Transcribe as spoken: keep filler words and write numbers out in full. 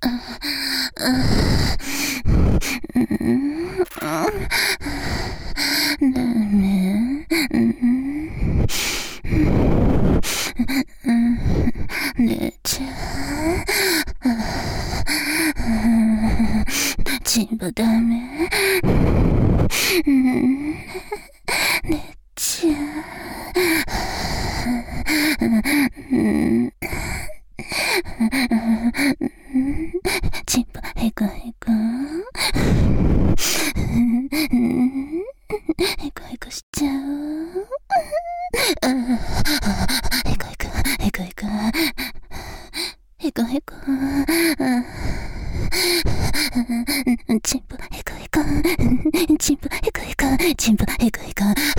寝ちゃう。チンポダメ。寝ちゃう。チンポへこへこ。へこへこしちゃう。へこへこへこへこへこへこ。チンポへこへこ。チンポへこへこ。チンポへこへこ。